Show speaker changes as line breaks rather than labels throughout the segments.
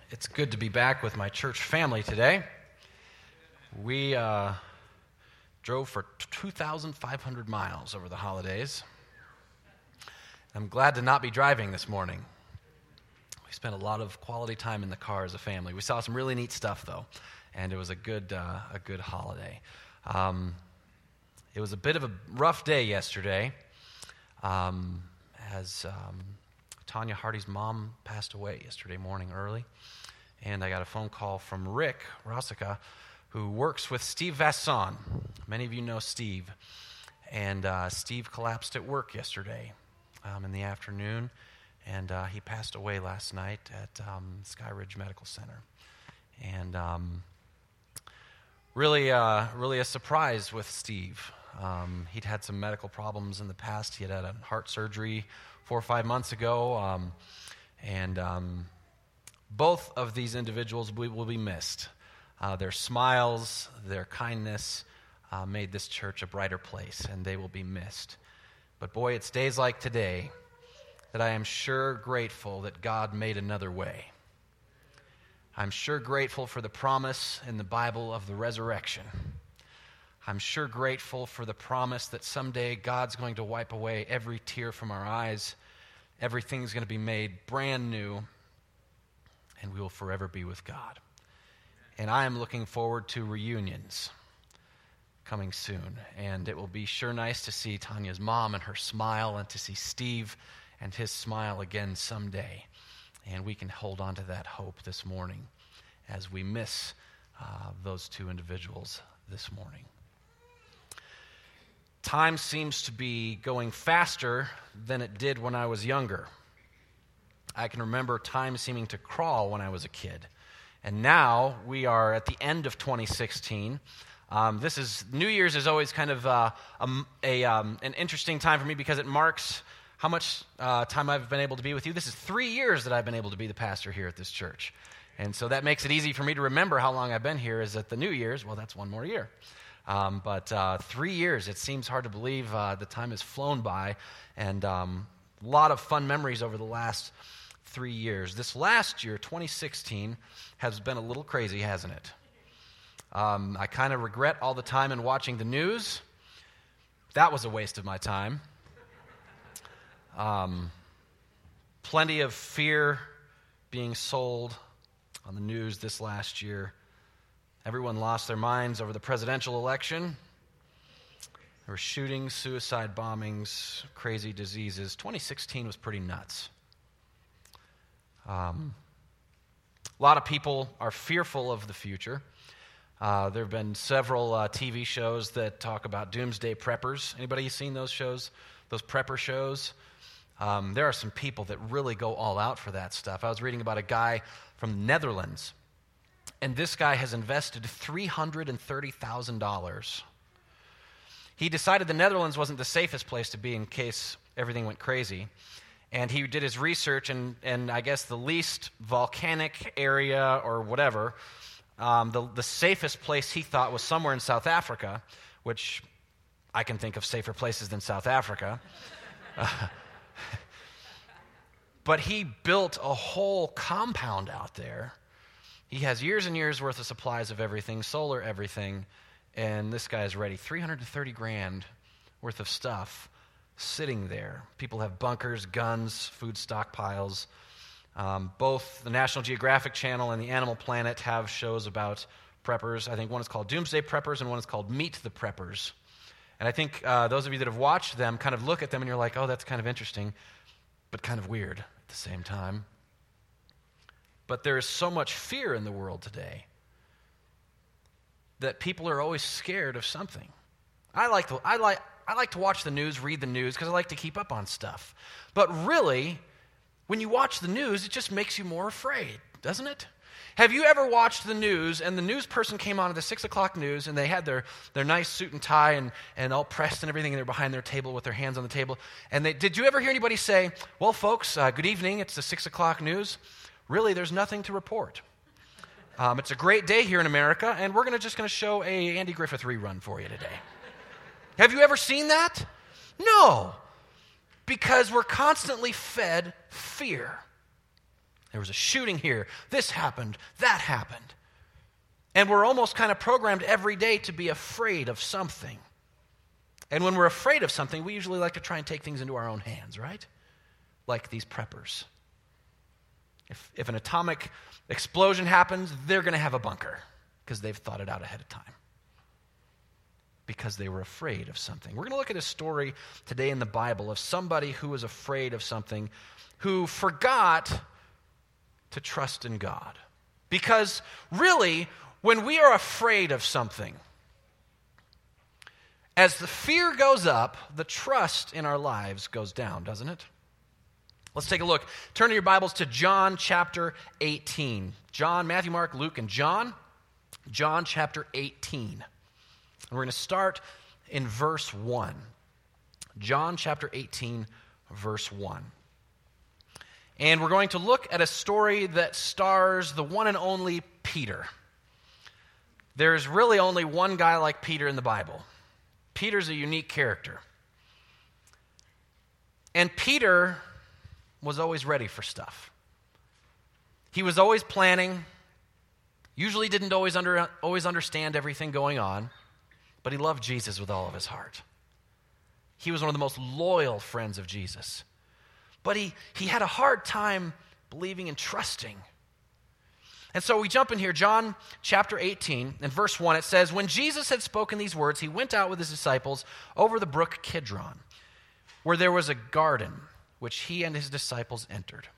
It's good to be back with my church family today. We drove for 2,500 miles over the holidays. I'm glad to not be driving this morning. We spent a lot of quality time in the car as a family. We saw some really neat stuff, though, and it was a good holiday. It was a bit of a rough day yesterday, as Tanya Hardy's mom passed away yesterday morning early, and I got a phone call from Rick Rossica, who works with Steve Vasson. Many of you know Steve, and Steve collapsed at work yesterday in the afternoon, and he passed away last night at Sky Ridge Medical Center. And really a surprise with Steve. He'd had some medical problems in the past. He had a heart surgery 4 or 5 months ago, and both of these individuals will be missed. Their smiles, their kindness made this church a brighter place, and they will be missed. But boy, it's days like today that I am sure grateful that God made another way. I'm sure grateful for the promise in the Bible of the resurrection. I'm sure grateful for the promise that someday God's going to wipe away every tear from our eyes. Everything's going to be made brand new, and we will forever be with God. And I am looking forward to reunions coming soon. And it will be sure nice to see Tanya's mom and her smile, and to see Steve and his smile again someday. And we can hold on to that hope this morning as we miss those two individuals this morning. Time seems to be going faster than it did when I was younger. I can remember time seeming to crawl when I was a kid. And now we are at the end of 2016. New Year's is always kind of an interesting time for me because it marks how much time I've been able to be with you. This is 3 years that I've been able to be the pastor here at this church. And so that makes it easy for me to remember how long I've been here. Is at the New Year's, well, that's one more year. But 3 years, it seems hard to believe the time has flown by, and a lot of fun memories over the last 3 years. This last year, 2016, has been a little crazy, hasn't it? I kind of regret all the time in watching the news. That was a waste of my time. Plenty of fear being sold on the news this last year. Everyone lost their minds over the presidential election. There were shootings, suicide bombings, crazy diseases. 2016 was pretty nuts. A lot of people are fearful of the future. There have been several TV shows that talk about doomsday preppers. Anybody seen those shows, those prepper shows? There are some people that really go all out for that stuff. I was reading about a guy from the Netherlands, and this guy has invested $330,000. He decided the Netherlands wasn't the safest place to be in case everything went crazy. And he did his research, and I guess the least volcanic area or whatever, the safest place he thought was somewhere in South Africa, which I can think of safer places than South Africa. But he built a whole compound out there. He has years and years worth of supplies of everything, solar everything, and this guy is ready. $330,000 worth of stuff sitting there. People have bunkers, guns, food stockpiles. Both the National Geographic Channel and the Animal Planet have shows about preppers. I think one is called Doomsday Preppers and one is called Meet the Preppers. And I think those of you that have watched them kind of look at them and you're like, oh, that's kind of interesting, but kind of weird at the same time. But there is so much fear in the world today that people are always scared of something. I like to watch the news, read the news, because I like to keep up on stuff. But really, when you watch the news, it just makes you more afraid, doesn't it? Have you ever watched the news, and the news person came on at the 6 o'clock news, and they had their nice suit and tie and all pressed and everything, and they're behind their table with their hands on the table. And did you ever hear anybody say, well, folks, good evening, it's the 6 o'clock news. Really, there's nothing to report. It's a great day here in America, and we're just going to show a Andy Griffith rerun for you today. Have you ever seen that? No, because we're constantly fed fear. There was a shooting here. This happened. That happened. And we're almost kind of programmed every day to be afraid of something. And when we're afraid of something, we usually like to try and take things into our own hands, right? Like these preppers. If an atomic explosion happens, they're going to have a bunker because they've thought it out ahead of time. Because they were afraid of something. We're going to look at a story today in the Bible of somebody who was afraid of something, who forgot to trust in God. Because really, when we are afraid of something, as the fear goes up, the trust in our lives goes down, doesn't it? Let's take a look. Turn to your Bibles to John chapter 18. John, Matthew, Mark, Luke, and John. John chapter 18. And we're going to start in verse 1. John chapter 18, verse 1. And we're going to look at a story that stars the one and only Peter. There's really only one guy like Peter in the Bible. Peter's a unique character. And Peter was always ready for stuff. He was always planning, usually didn't always understand everything going on, but he loved Jesus with all of his heart. He was one of the most loyal friends of Jesus. But he had a hard time believing and trusting. And so we jump in here, John chapter 18, and verse 1, it says, "When Jesus had spoken these words, he went out with his disciples over the brook Kidron, where there was a garden, which he and his disciples entered."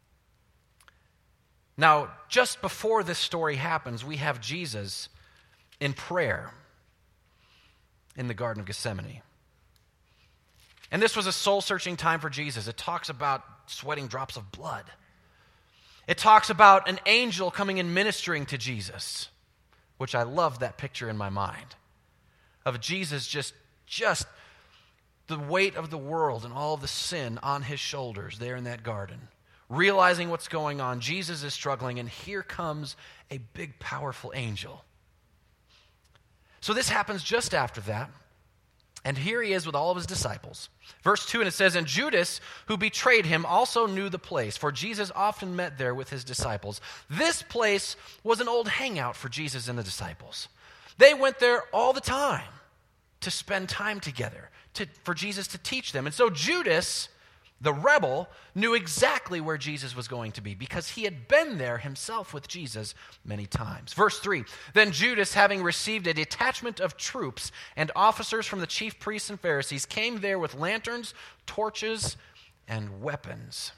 Now, just before this story happens, we have Jesus in prayer in the Garden of Gethsemane. And this was a soul-searching time for Jesus. It talks about sweating drops of blood. It talks about an angel coming and ministering to Jesus, which I love that picture in my mind, of Jesus just the weight of the world and all of the sin on his shoulders there in that garden. Realizing what's going on, Jesus is struggling, and here comes a big, powerful angel. So this happens just after that, and here he is with all of his disciples. Verse 2, and it says, "And Judas, who betrayed him, also knew the place, for Jesus often met there with his disciples." This place was an old hangout for Jesus and the disciples. They went there all the time to spend time together, for Jesus to teach them. And so Judas, the rebel, knew exactly where Jesus was going to be because he had been there himself with Jesus many times. Verse 3, "Then Judas, having received a detachment of troops and officers from the chief priests and Pharisees, came there with lanterns, torches, and weapons.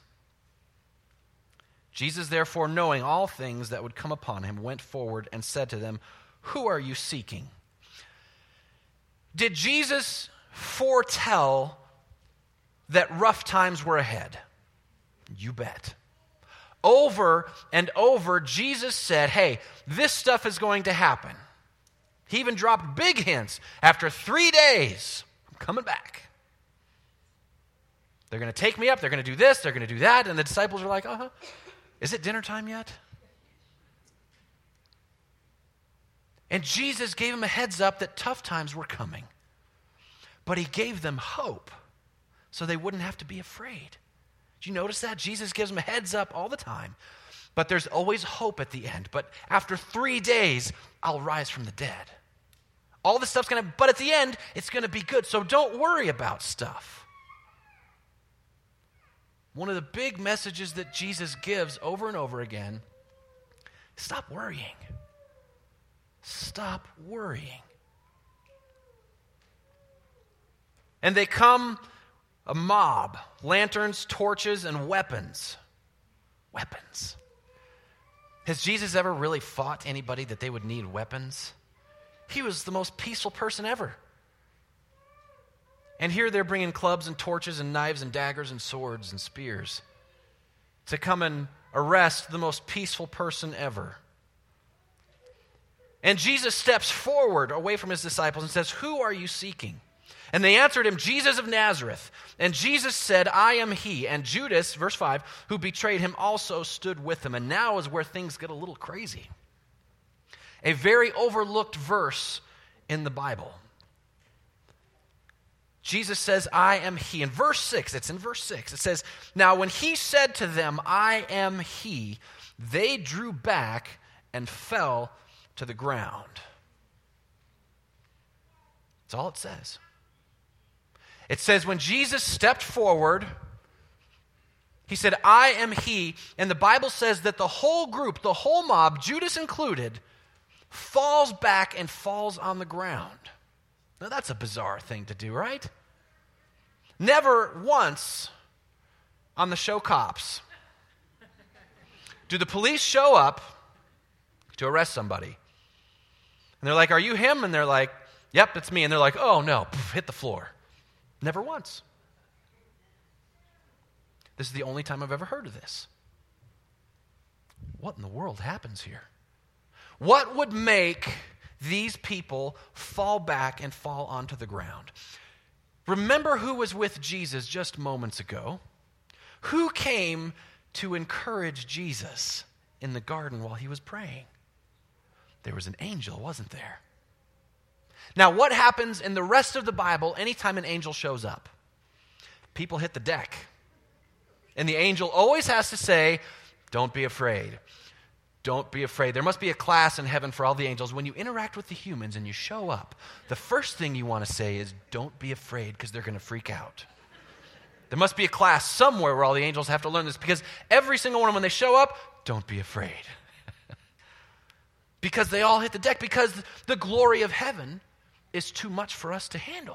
Jesus, therefore, knowing all things that would come upon him, went forward and said to them, 'Who are you seeking?'" Did Jesus foretell that rough times were ahead? You bet. Over and over, Jesus said, hey, this stuff is going to happen. He even dropped big hints. After 3 days, I'm coming back. They're going to take me up. They're going to do this. They're going to do that. And the disciples are like, is it dinner time yet? And Jesus gave them a heads up that tough times were coming. But he gave them hope so they wouldn't have to be afraid. Did you notice that? Jesus gives them a heads up all the time. But there's always hope at the end. But after 3 days, I'll rise from the dead. All this stuff's going to, but at the end, it's going to be good. So don't worry about stuff. One of the big messages that Jesus gives over and over again, stop worrying. Stop worrying. And they come, a mob, lanterns, torches, and weapons. Weapons. Has Jesus ever really fought anybody that they would need weapons? He was the most peaceful person ever. And here they're bringing clubs and torches and knives and daggers and swords and spears to come and arrest the most peaceful person ever. And Jesus steps forward away from his disciples and says, "Who are you seeking?" And they answered him, "Jesus of Nazareth." And Jesus said, "I am he." And Judas, verse 5, who betrayed him also stood with him. And now is where things get a little crazy. A very overlooked verse in the Bible. Jesus says, I am he. In verse 6, it's in verse 6, it says, now when he said to them, I am he, they drew back and fell to the ground. That's all it says. It says when Jesus stepped forward, he said, I am he, and the Bible says that the whole group, the whole mob, Judas included, falls back and falls on the ground. Now that's a bizarre thing to do, right? Never once on the show Cops do the police show up to arrest somebody. And they're like, are you him? And they're like, yep, it's me. And they're like, oh no, hit the floor. Never once. This is the only time I've ever heard of this. What in the world happens here? What would make these people fall back and fall onto the ground? Remember who was with Jesus just moments ago? Who came to encourage Jesus in the garden while he was praying? There was an angel, wasn't there? Now, what happens in the rest of the Bible anytime an angel shows up? People hit the deck. And the angel always has to say, don't be afraid. Don't be afraid. There must be a class in heaven for all the angels. When you interact with the humans and you show up, the first thing you want to say is, don't be afraid, because they're going to freak out. There must be a class somewhere where all the angels have to learn this, because every single one of them, when they show up, don't be afraid. Because they all hit the deck, because the glory of heaven is too much for us to handle.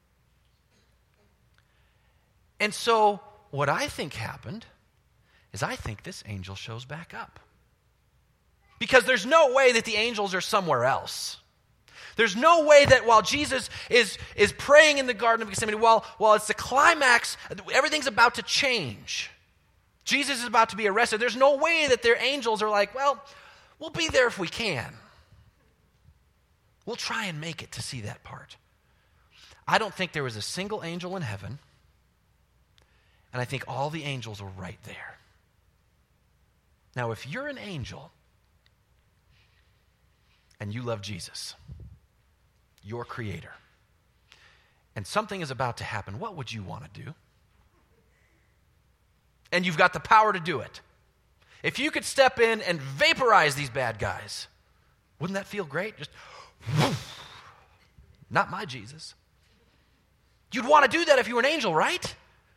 And so, what I think happened is I think this angel shows back up. Because there's no way that the angels are somewhere else. There's no way that while Jesus is praying in the Garden of Gethsemane, while it's the climax, everything's about to change. Jesus is about to be arrested. There's no way that their angels are like, well, we'll be there if we can. We'll try and make it to see that part. I don't think there was a single angel in heaven, and I think all the angels were right there. Now, if you're an angel and you love Jesus, your creator, and something is about to happen, what would you want to do? And you've got the power to do it. If you could step in and vaporize these bad guys, wouldn't that feel great? Just, whoosh. Not my Jesus. You'd want to do that if you were an angel, right?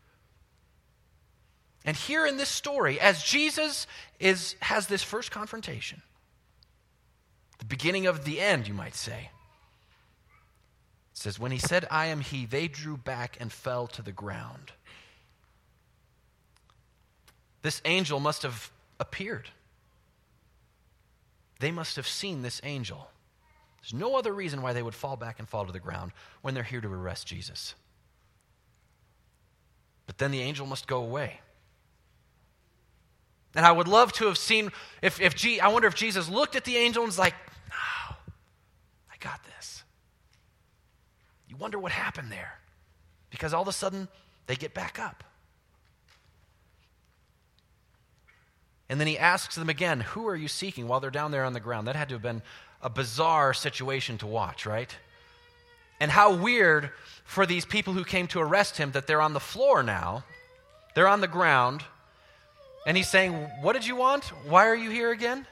And here in this story, as Jesus has this first confrontation, the beginning of the end, you might say, it says, when he said, I am he, they drew back and fell to the ground. This angel must have appeared. They must have seen this angel. There's no other reason why they would fall back and fall to the ground when they're here to arrest Jesus. But then the angel must go away. And I would love to have seen, I wonder if Jesus looked at the angel and was like, no, I got this. You wonder what happened there. Because all of a sudden, they get back up. And then he asks them again, who are you seeking while they're down there on the ground? That had to have been a bizarre situation to watch, right? And how weird for these people who came to arrest him that they're on the floor now. They're on the ground. And he's saying, what did you want? Why are you here again?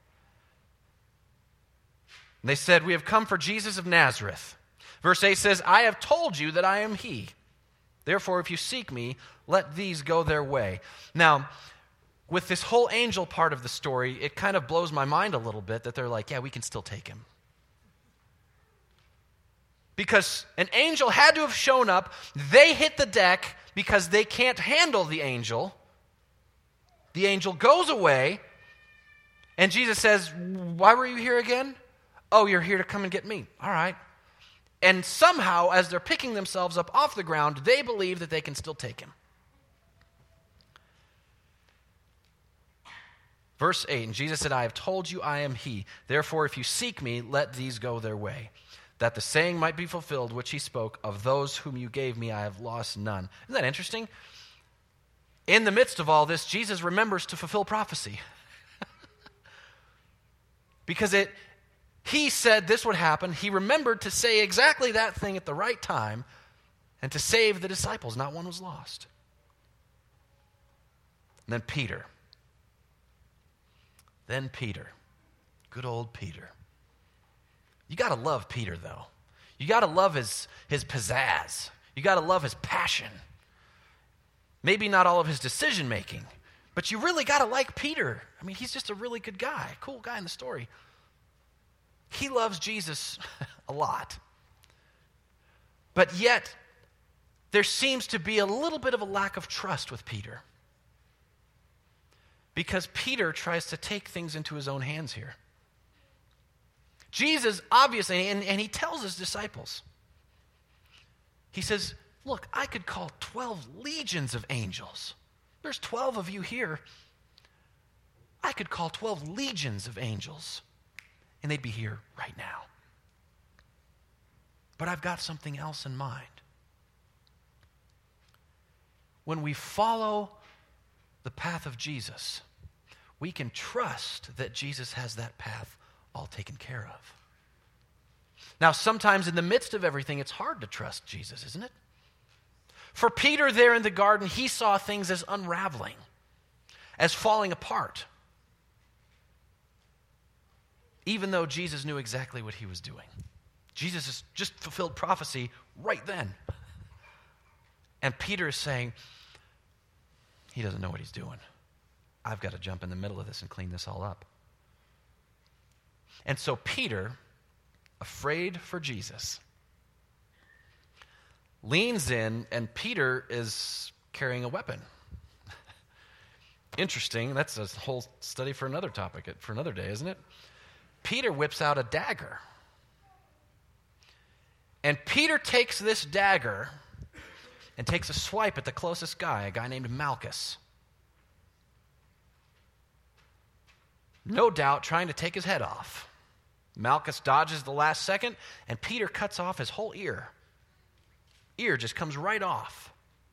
And they said, we have come for Jesus of Nazareth. Verse 8 says, I have told you that I am he. Therefore, if you seek me, let these go their way. Now, with this whole angel part of the story, it kind of blows my mind a little bit that they're like, yeah, we can still take him. Because an angel had to have shown up. They hit the deck because they can't handle the angel. The angel goes away, and Jesus says, why were you here again? Oh, you're here to come and get me. All right. And somehow, as they're picking themselves up off the ground, they believe that they can still take him. Verse 8, and Jesus said, I have told you I am he. Therefore, if you seek me, let these go their way, that the saying might be fulfilled which he spoke, of those whom you gave me I have lost none. Isn't that interesting? In the midst of all this, Jesus remembers to fulfill prophecy. Because he said this would happen. He remembered to say exactly that thing at the right time. and to save the disciples. Not one was lost. And then Peter. Good old Peter. You got to love Peter, though. You got to love his pizzazz. You got to love his passion. Maybe not all of his decision-making, but you really got to like Peter. I mean, he's just a really good guy, cool guy in the story. He loves Jesus a lot. But yet, there seems to be a little bit of a lack of trust with Peter. Because Peter tries to take things into his own hands here. Jesus, obviously, and he tells his disciples, he says, look, I could call 12 legions of angels. There's 12 of you here. I could call 12 legions of angels, and they'd be here right now. But I've got something else in mind. When we follow the path of Jesus, we can trust that Jesus has that path all taken care of. Now, sometimes in the midst of everything, it's hard to trust Jesus, isn't it? For Peter there in the garden, he saw things as unraveling, as falling apart, even though Jesus knew exactly what he was doing. Jesus has just fulfilled prophecy right then. And Peter is saying, he doesn't know what he's doing. I've got to jump in the middle of this and clean this all up. And so Peter, afraid for Jesus, leans in, and Peter is carrying a weapon. Interesting. That's a whole study for another topic, for another day, isn't it? Peter whips out a dagger. And Peter takes this dagger and takes a swipe at the closest guy, a guy named Malchus. No doubt trying to take his head off. Malchus dodges the last second, and Peter cuts off his whole ear. Ear just comes right off.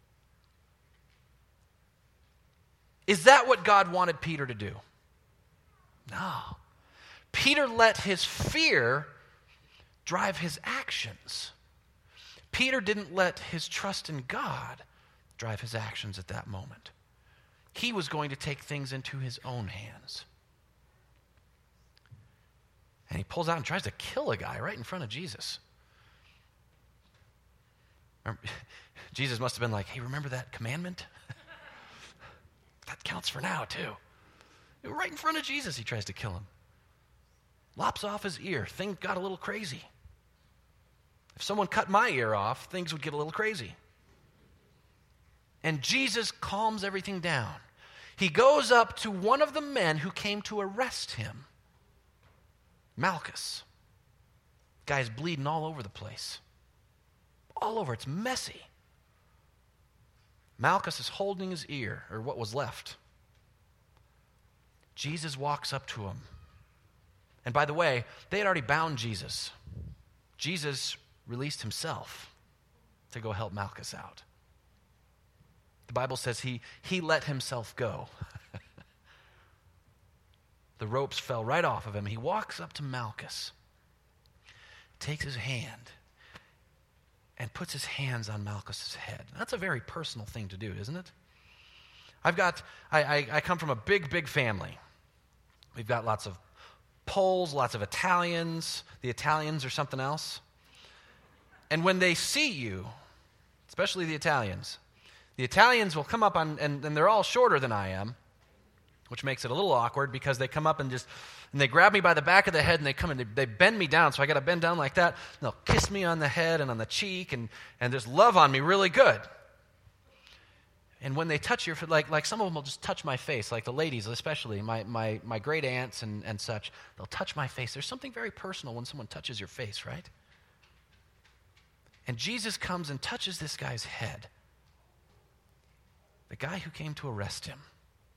Is that what God wanted Peter to do? No. Peter let his fear drive his actions. Peter didn't let his trust in God drive his actions at that moment. He was going to take things into his own hands. And he pulls out and tries to kill a guy right in front of Jesus. Jesus must have been like, hey, remember that commandment? That counts for now, too. Right in front of Jesus, he tries to kill him. Lops off his ear. Things got a little crazy. If someone cut my ear off, things would get a little crazy. And Jesus calms everything down. He goes up to one of the men who came to arrest him. Malchus. Guy's bleeding all over the place. All over. It's messy. Malchus is holding his ear, or what was left. Jesus walks up to him. And by the way, they had already bound Jesus. Jesus released himself to go help Malchus out. The Bible says he let himself go. The ropes fell right off of him. He walks up to Malchus, takes his hand, and puts his hands on Malchus's head. That's a very personal thing to do, isn't it? I come from a big, big family. We've got lots of Poles, lots of Italians. The Italians are something else. And when they see you, especially the Italians will come up on, and they're all shorter than I am, which makes it a little awkward because they come up and they grab me by the back of the head and they come and they bend me down, so I got to bend down like that. And they'll kiss me on the head and on the cheek and just love on me really good. And when they touch your, like some of them will just touch my face, like the ladies especially, my great aunts and such, they'll touch my face. There's something very personal when someone touches your face, right? And Jesus comes and touches this guy's head. The guy who came to arrest him.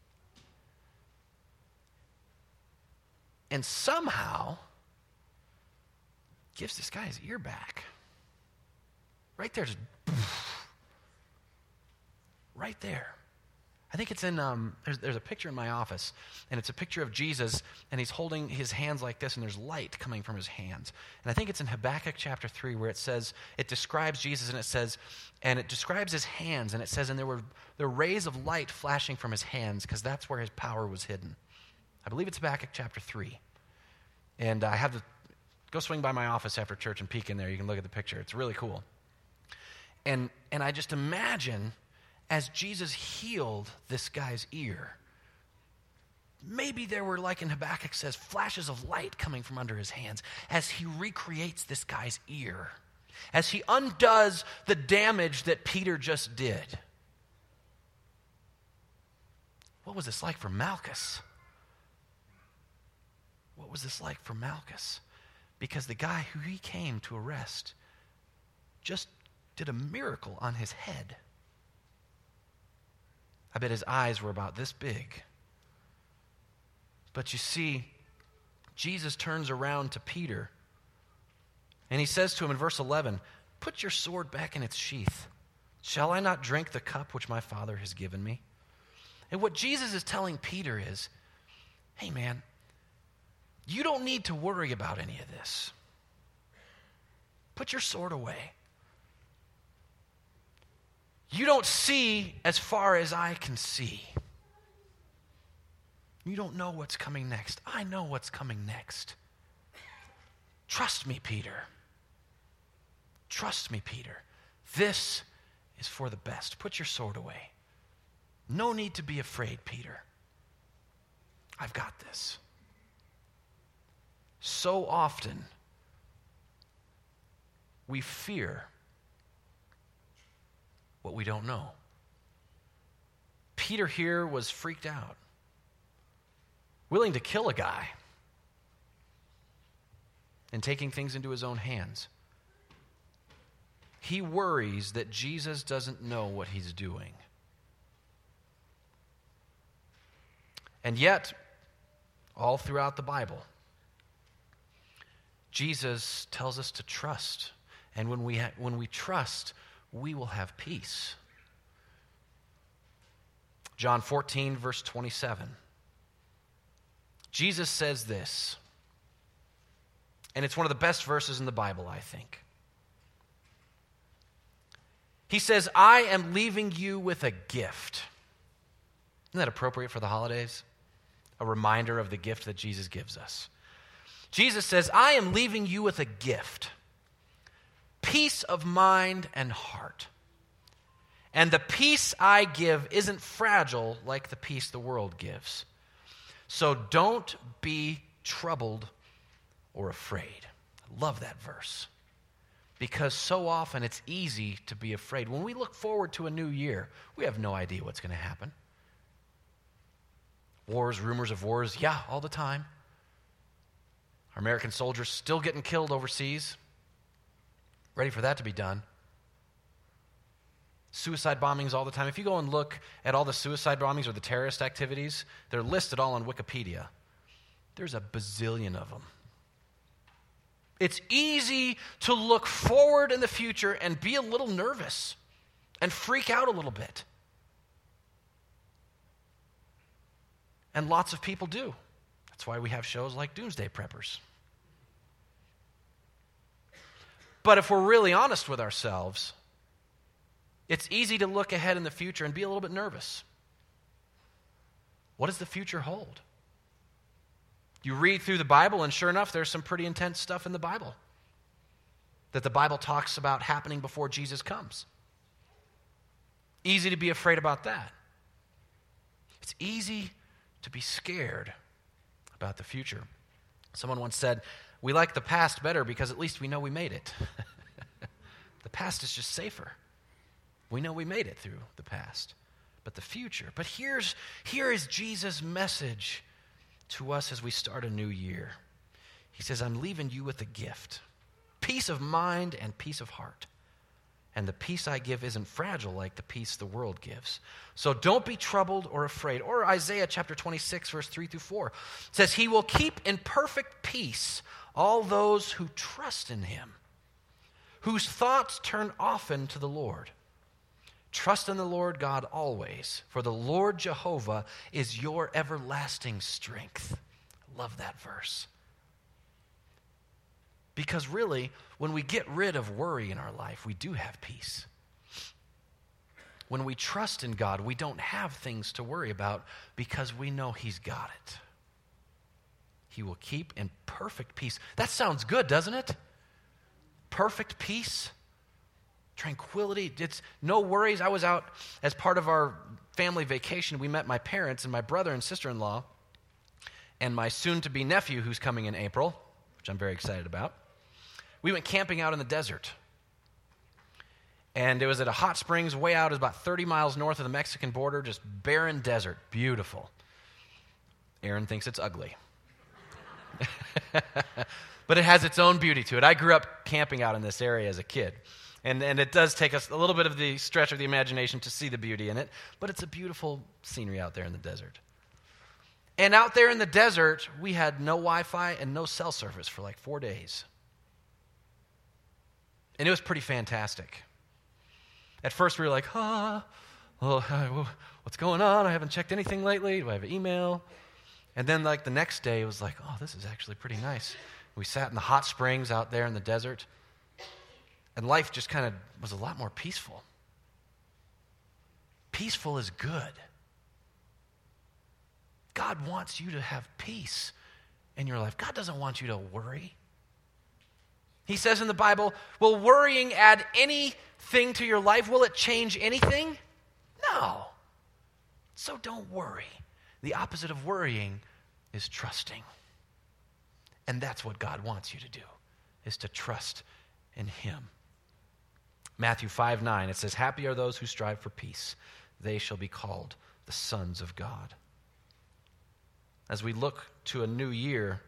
And somehow gives this guy his ear back. Right there, just right there. I think it's in, there's a picture in my office, and it's a picture of Jesus, and he's holding his hands like this, and there's light coming from his hands. And I think it's in Habakkuk chapter 3 where it says, it describes Jesus, and it describes his hands, and it says, and there were rays of light flashing from his hands, because that's where his power was hidden. I believe it's Habakkuk chapter 3. And I have to go swing by my office after church and peek in there. You can look at the picture. It's really cool. And I just imagine as Jesus healed this guy's ear, maybe there were, like in Habakkuk says, flashes of light coming from under his hands as he recreates this guy's ear, as he undoes the damage that Peter just did. What was this like for Malchus? What was this like for Malchus? Because the guy who he came to arrest just did a miracle on his head. I bet his eyes were about this big. But you see, Jesus turns around to Peter, and he says to him in verse 11, "Put your sword back in its sheath. Shall I not drink the cup which my Father has given me?" And what Jesus is telling Peter is, hey man, you don't need to worry about any of this. Put your sword away. You don't see as far as I can see. You don't know what's coming next. I know what's coming next. Trust me, Peter. Trust me, Peter. This is for the best. Put your sword away. No need to be afraid, Peter. I've got this. So often, we fear what we don't know. Peter here was freaked out, willing to kill a guy and taking things into his own hands. He worries that Jesus doesn't know what he's doing. And yet, all throughout the Bible, Jesus tells us to trust. And when we trust, we will have peace. John 14, verse 27. Jesus says this, and it's one of the best verses in the Bible, I think. He says, "I am leaving you with a gift." Isn't that appropriate for the holidays? A reminder of the gift that Jesus gives us. Jesus says, "I am leaving you with a gift. Peace of mind and heart. And the peace I give isn't fragile like the peace the world gives. So don't be troubled or afraid." I love that verse. Because so often it's easy to be afraid. When we look forward to a new year, we have no idea what's going to happen. Wars, rumors of wars, yeah, all the time. Our American soldiers still getting killed overseas. Ready for that to be done. Suicide bombings all the time. If you go and look at all the suicide bombings or the terrorist activities, they're listed all on Wikipedia. There's a bazillion of them. It's easy to look forward in the future and be a little nervous and freak out a little bit. And lots of people do. That's why we have shows like Doomsday Preppers. But if we're really honest with ourselves, it's easy to look ahead in the future and be a little bit nervous. What does the future hold? You read through the Bible, and sure enough, there's some pretty intense stuff in the Bible that the Bible talks about happening before Jesus comes. Easy to be afraid about that. It's easy to be scared about the future. Someone once said, "We like the past better because at least we know we made it." The past is just safer. We know we made it through the past. But the future. But here is Jesus' message to us as we start a new year. He says, "I'm leaving you with a gift. Peace of mind and peace of heart. And the peace I give isn't fragile like the peace the world gives. So don't be troubled or afraid." Or Isaiah chapter 26, verse 3 through 4 says, "He will keep in perfect peace all those who trust in him, whose thoughts turn often to the Lord. Trust in the Lord God always, for the Lord Jehovah is your everlasting strength. I love that verse. Because really, when we get rid of worry in our life, we do have peace. When we trust in God, we don't have things to worry about because we know He's got it. He will keep in perfect peace. That sounds good, doesn't it? Perfect peace, tranquility. It's no worries. I was out as part of our family vacation. We met my parents and my brother and sister-in-law and my soon-to-be nephew who's coming in April, which I'm very excited about. We went camping out in the desert. And it was at a hot springs way out. It was about 30 miles north of the Mexican border, just barren desert. Beautiful. Aaron thinks it's ugly. But it has its own beauty to it. I grew up camping out in this area as a kid. And it does take us a little bit of the stretch of the imagination to see the beauty in it. But it's a beautiful scenery out there in the desert. And out there in the desert, we had no Wi-Fi and no cell service for like 4 days. And it was pretty fantastic. At first, we were like, what's going on? I haven't checked anything lately. Do I have an email? And then, like, the next day, it was like, oh, this is actually pretty nice. We sat in the hot springs out there in the desert, and life just kind of was a lot more peaceful. Peaceful is good. God wants you to have peace in your life. God doesn't want you to worry. He says in the Bible, will worrying add anything to your life? Will it change anything? No. So don't worry. The opposite of worrying is trusting. And that's what God wants you to do, is to trust in Him. Matthew 5:9, it says, happy are those who strive for peace. They shall be called the sons of God. As we look to a new year,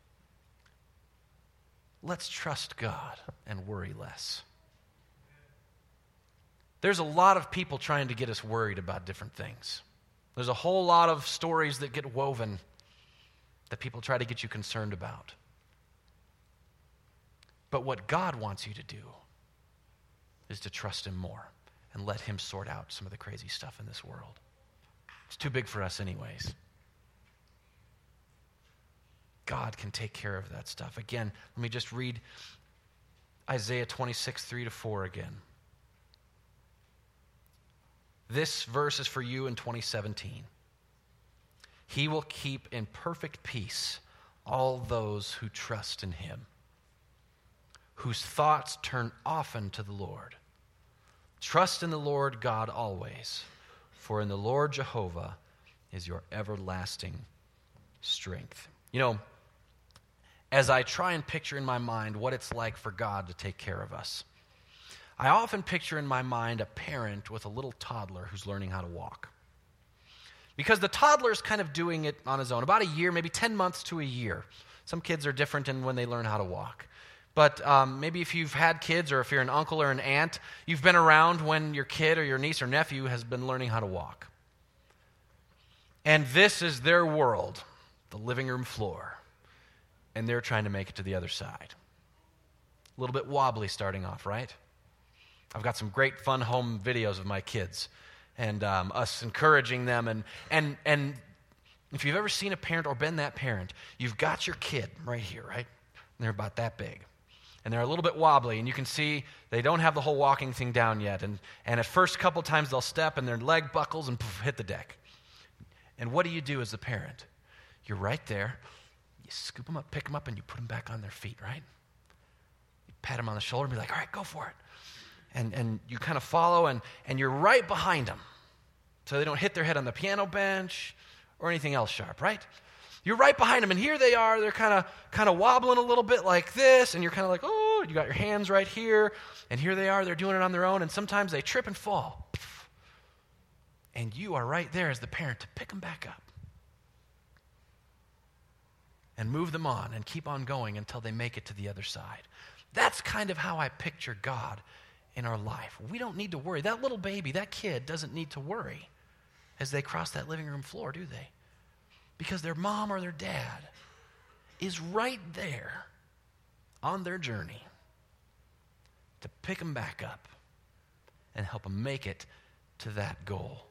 let's trust God and worry less. There's a lot of people trying to get us worried about different things. There's a whole lot of stories that get woven that people try to get you concerned about. But what God wants you to do is to trust Him more and let Him sort out some of the crazy stuff in this world. It's too big for us anyways. God can take care of that stuff. Again, let me just read Isaiah 26, 3-4 again. This verse is for you in 2017. He will keep in perfect peace all those who trust in Him, whose thoughts turn often to the Lord. Trust in the Lord God always, for in the Lord Jehovah is your everlasting strength. You know, as I try and picture in my mind what it's like for God to take care of us, I often picture in my mind a parent with a little toddler who's learning how to walk. Because the toddler's kind of doing it on his own, about a year, maybe 10 months to a year. Some kids are different in when they learn how to walk. But maybe if you've had kids or if you're an uncle or an aunt, you've been around when your kid or your niece or nephew has been learning how to walk. And this is their world, the living room floor. And they're trying to make it to the other side. A little bit wobbly starting off, right? I've got some great fun home videos of my kids and us encouraging them. And if you've ever seen a parent or been that parent, you've got your kid right here, right? And they're about that big. And they're a little bit wobbly, and you can see they don't have the whole walking thing down yet. And at first couple times they'll step and their leg buckles and poof, hit the deck. And what do you do as the parent? You're right there. You scoop them up, pick them up, and you put them back on their feet, right? You pat them on the shoulder and be like, all right, go for it. And you kind of follow, and you're right behind them so they don't hit their head on the piano bench or anything else sharp, right? You're right behind them, and here they are. They're kind of wobbling a little bit like this, and you're kind of like, oh, you got your hands right here, and here they are. They're doing it on their own, and sometimes they trip and fall. And you are right there as the parent to pick them back up and move them on and keep on going until they make it to the other side. That's kind of how I picture God in our life. We don't need to worry. That little baby, that kid doesn't need to worry as they cross that living room floor, do they? Because their mom or their dad is right there on their journey to pick them back up and help them make it to that goal.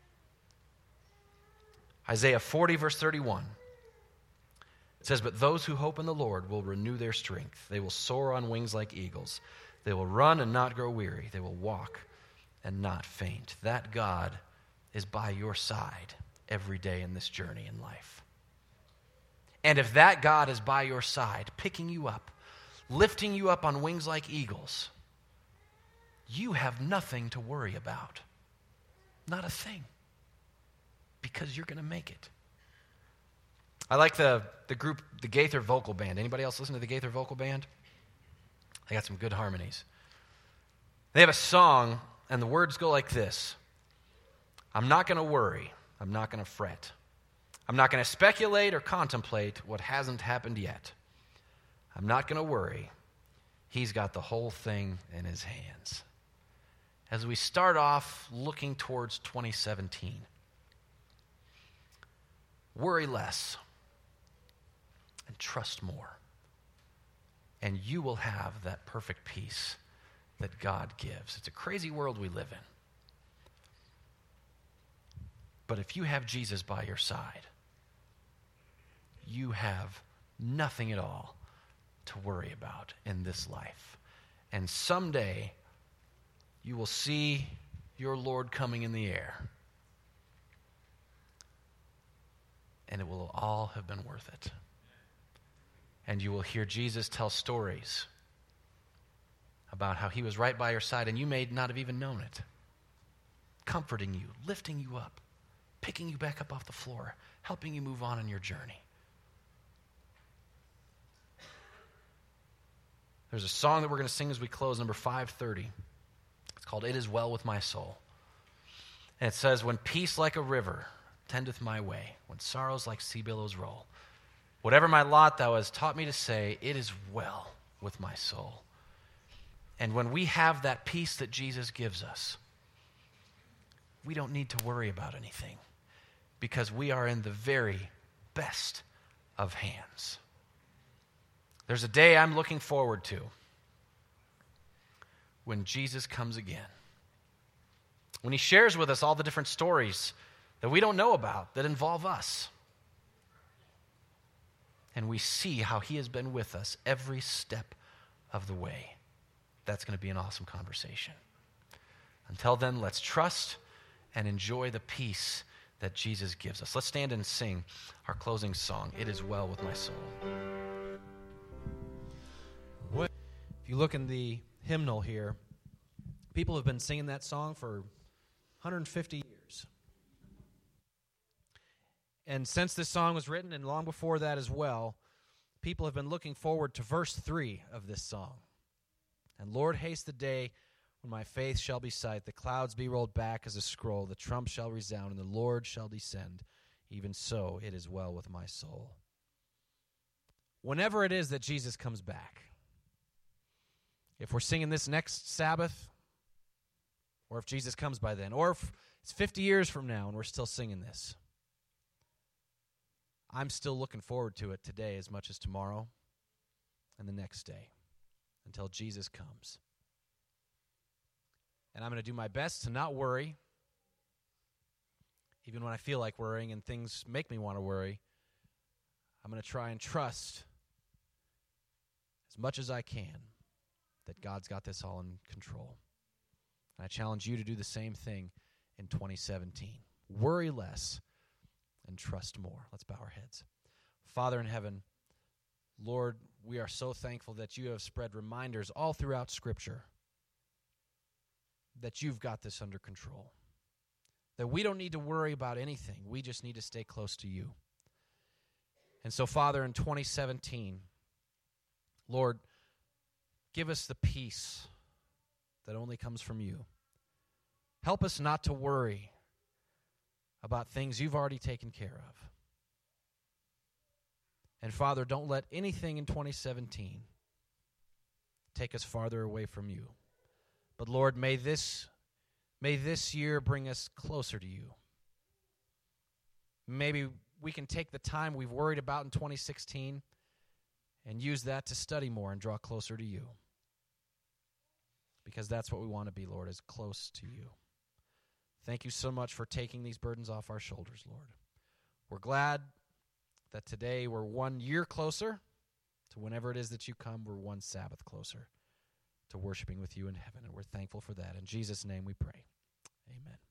Isaiah 40, verse 31. It says, "But those who hope in the Lord will renew their strength. They will soar on wings like eagles. They will run and not grow weary. They will walk and not faint." That God is by your side every day in this journey in life. And if that God is by your side, picking you up, lifting you up on wings like eagles, you have nothing to worry about. Not a thing. Because you're going to make it. I like the group, the Gaither Vocal Band. Anybody else listen to the Gaither Vocal Band? They got some good harmonies. They have a song, and the words go like this: "I'm not going to worry. I'm not going to fret. I'm not going to speculate or contemplate what hasn't happened yet. I'm not going to worry. He's got the whole thing in his hands." As we start off looking towards 2017, worry less and trust more. And you will have that perfect peace that God gives. It's a crazy world we live in. But if you have Jesus by your side, you have nothing at all to worry about in this life. And someday, you will see your Lord coming in the air. And it will all have been worth it. And you will hear Jesus tell stories about how he was right by your side, and you may not have even known it. Comforting you, lifting you up, picking you back up off the floor, helping you move on in your journey. There's a song that we're going to sing as we close, number 530. It's called "It Is Well With My Soul." And it says, "When peace like a river tendeth my way, when sorrows like sea billows roll, whatever my lot thou hast taught me to say, it is well with my soul." And when we have that peace that Jesus gives us, we don't need to worry about anything because we are in the very best of hands. There's a day I'm looking forward to when Jesus comes again. When he shares with us all the different stories that we don't know about that involve us. And we see how he has been with us every step of the way. That's going to be an awesome conversation. Until then, let's trust and enjoy the peace that Jesus gives us. Let's stand and sing our closing song, "It Is Well With My Soul."
If you look in the hymnal here, people have been singing that song for 150 years. And since this song was written, and long before that as well, people have been looking forward to verse 3 of this song. "And Lord, haste the day when my faith shall be sight, the clouds be rolled back as a scroll, the trump shall resound, and the Lord shall descend. Even so, it is well with my soul." Whenever it is that Jesus comes back, if we're singing this next Sabbath, or if Jesus comes by then, or if it's 50 years from now and we're still singing this, I'm still looking forward to it today as much as tomorrow and the next day until Jesus comes. And I'm going to do my best to not worry, even when I feel like worrying and things make me want to worry. I'm going to try and trust as much as I can that God's got this all in control. And I challenge you to do the same thing in 2017. Worry less and trust more. Let's bow our heads. Father in heaven, Lord, we are so thankful that you have spread reminders all throughout Scripture that you've got this under control. That we don't need to worry about anything. We just need to stay close to you. And so, Father, in 2017, Lord, give us the peace that only comes from you. Help us not to worry about things you've already taken care of. And Father, don't let anything in 2017 take us farther away from you. But Lord, may this year bring us closer to you. Maybe we can take the time we've worried about in 2016 and use that to study more and draw closer to you. Because that's what we want to be, Lord, is close to you. Thank you so much for taking these burdens off our shoulders, Lord. We're glad that today we're 1 year closer to whenever it is that you come. We're one Sabbath closer to worshiping with you in heaven, and we're thankful for that. In Jesus' name we pray. Amen.